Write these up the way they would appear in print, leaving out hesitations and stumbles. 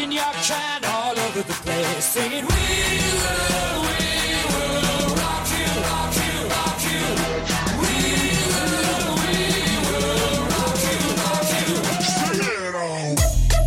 kicking your can all over the place, singing we will rock you, rock you, rock you. We will rock you, rock you. Sing it on.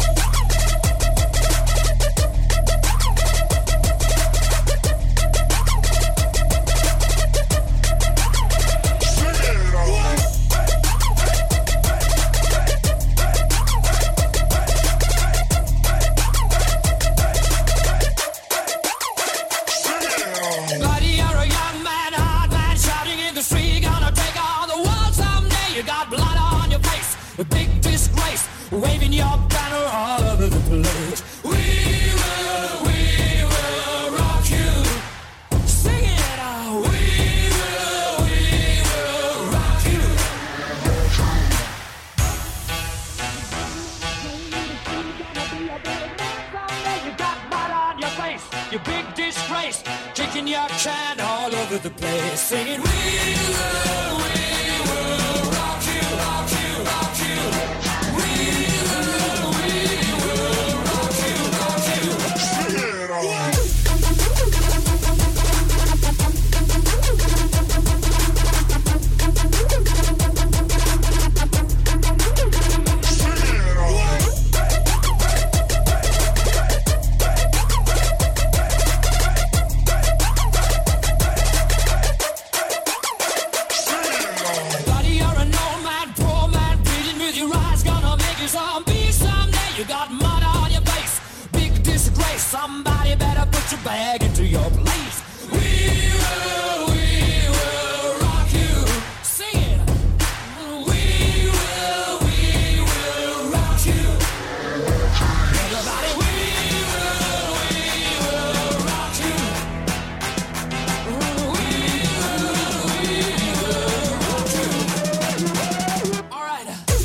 Waving your banner all over the place. We will rock you. Sing it out. We will rock you. Someday you got mud on your face. You big disgrace. Kicking your can all over the place. Singing we will rock you, rock you, rock you. Somebody better put your bag into your place. We will rock you. Sing it. We will rock you. Everybody, we will rock you. We will rock you. All right.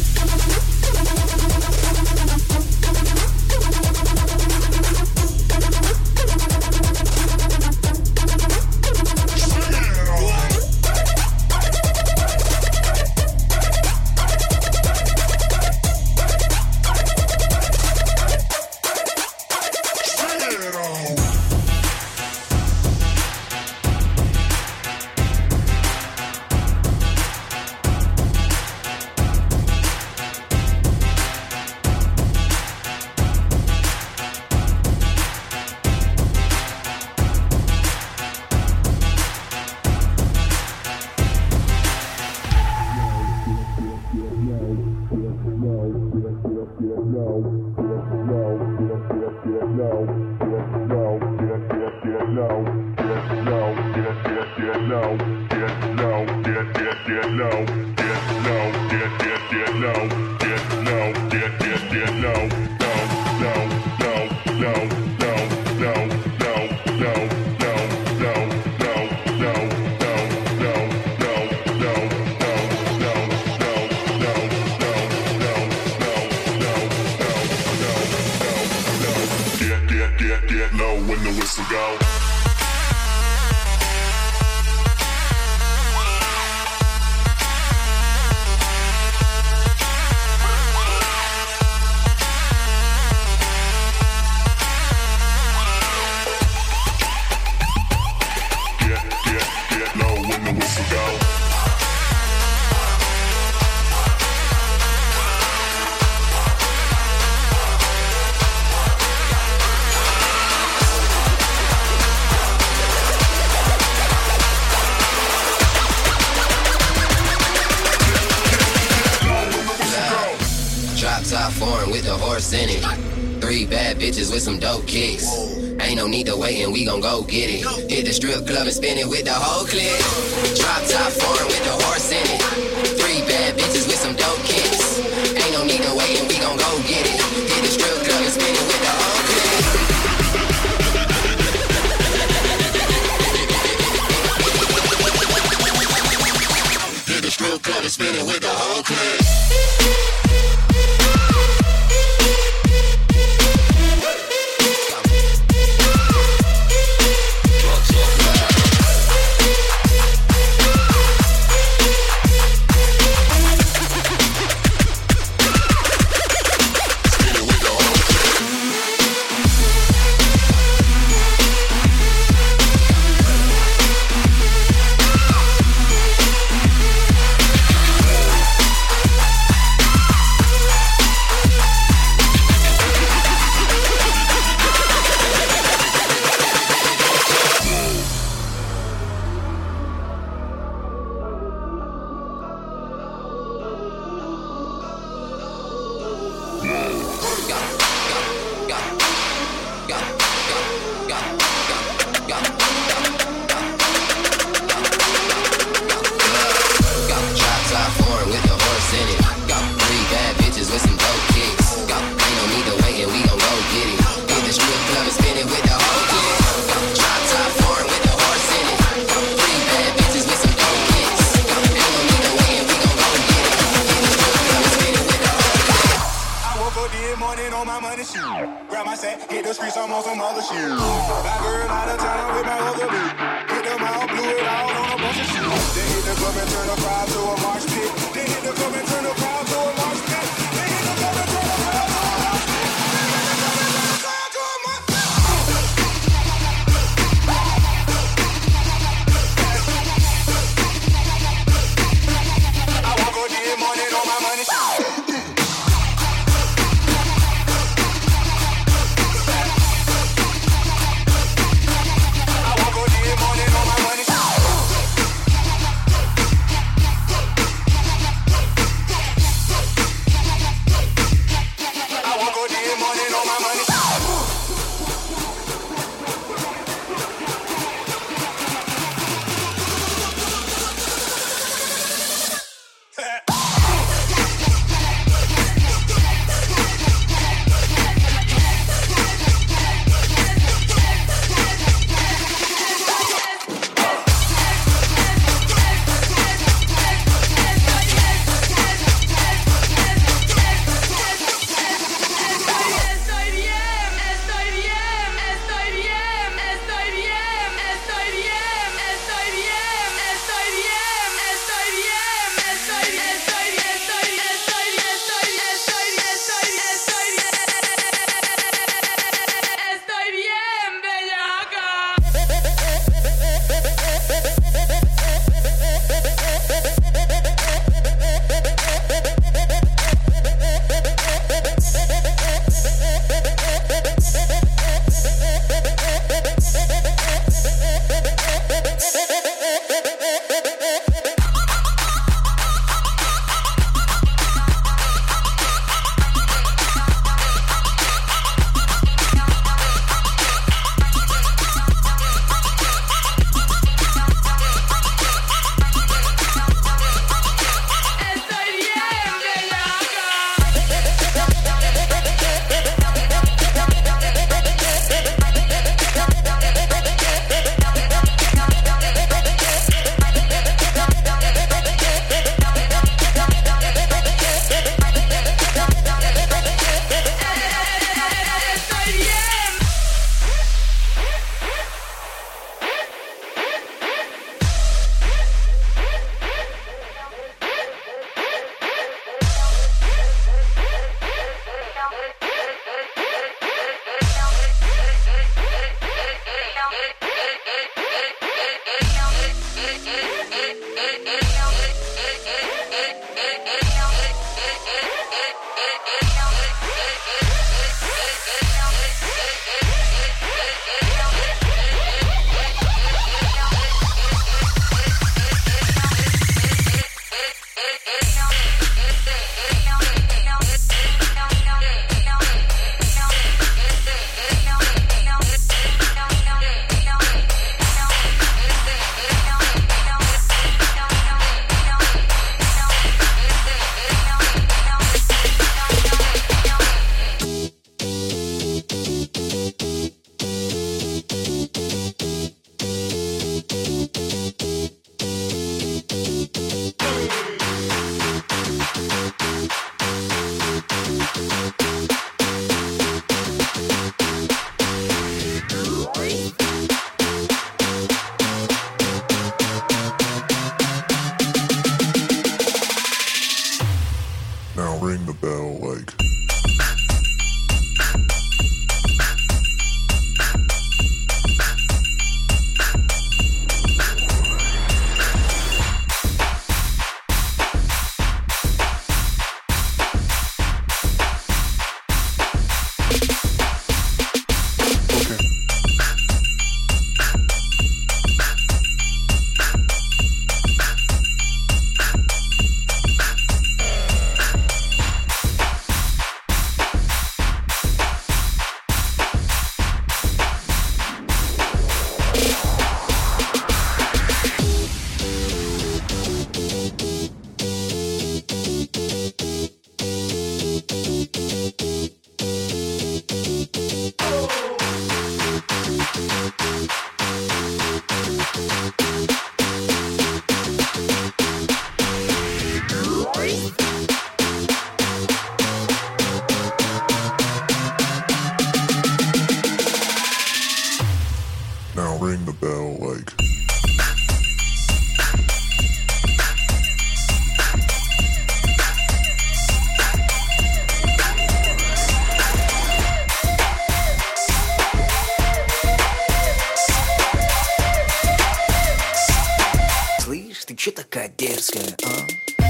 Get low when the whistle go. Get low when the whistle go. Top foreign with the horse in it. 3 bad bitches with some dope kicks. Ain't no need to wait and we gon' go get it. Hit the strip club and spin it with the whole clique. Drop top foreign with the horse in it. 3 bad bitches with some dope kicks. Ain't no need to wait and we gon' go get it. Hit the strip club and spin it with the whole clique. Hit the strip club and spin it with the whole clique. Grab my sack, hit the streets, I'm on some other shit. That girl out of town with my other bitch. Hit them out, blew it out on a bunch of shit. They hit the club and turn the crowd to a march pit. They hit the club and turn the crowd to a march pit. They hit the club and turn the crowd to a march pit. I walk on the money on my money shit. about like. Слышь, ты чё такая дерзкая, а?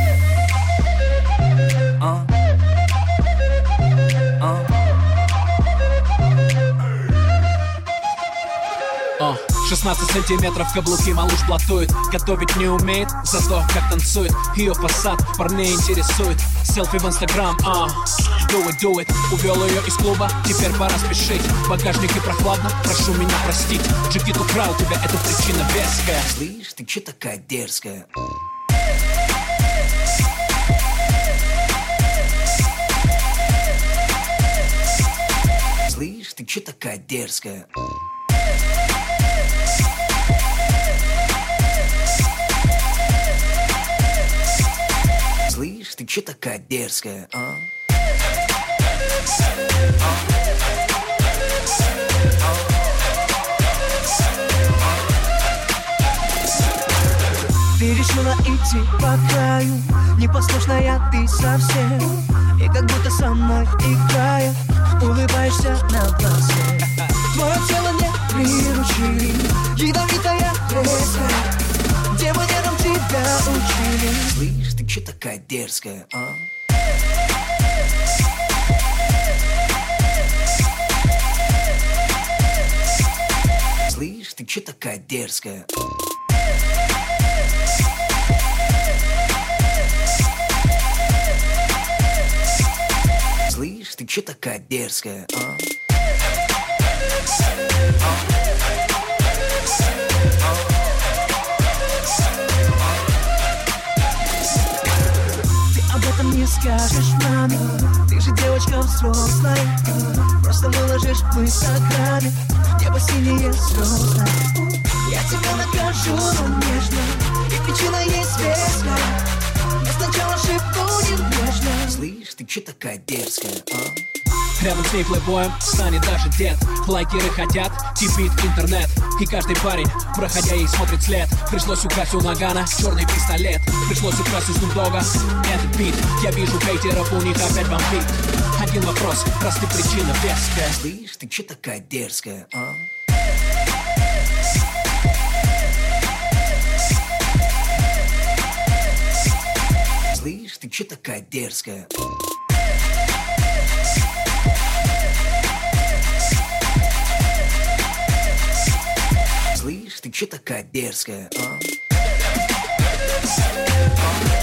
А? 16 сантиметров каблуки, малыш платует. Готовить не умеет, зато как танцует. Ее фасад парней интересует. Селфи в инстаграм, do it. Увел ее из клуба, теперь пора спешить. В багажнике прохладно, прошу меня простить. Джигит украл тебя, это причина веская. Слышь, ты чё такая дерзкая? Слышь, ты чё такая дерзкая? Слышь, ты чё такая дерзкая, а? Ты решила идти по краю, непослушная ты совсем. И как будто со мной играя, улыбаешься на глазе. Твое тело не приручили, ядовитая резкая. Демонерам тебя учили. Слышь, ты чё такая дерзкая, а? Слышь, ты чё такая дерзкая? Слышь, ты чё такая дерзкая, а? Об этом не скажешь маме, ты же девочка взрослая. Просто выложишь в инстаграме, небо синее звезды. Я тебя накажу, но нежно, и причина есть веская. Но сначала шепну нежно. Слышь, ты чё такая дерзкая, а? Рядом с ней плейбоем станет даже дед. Лайкеры хотят, кипит интернет. И каждый парень, проходя ей, смотрит след. Пришлось украсть у Нагана черный пистолет. Пришлось украсть у Снупдога этот бит. Я вижу хейтеров, у них опять бомбит. Один вопрос, раз ты причина веская. Слышь, ты чё такая дерзкая, а? Слышь, ты чё такая дерзкая? Слышь, ты чё такая дерзкая, а?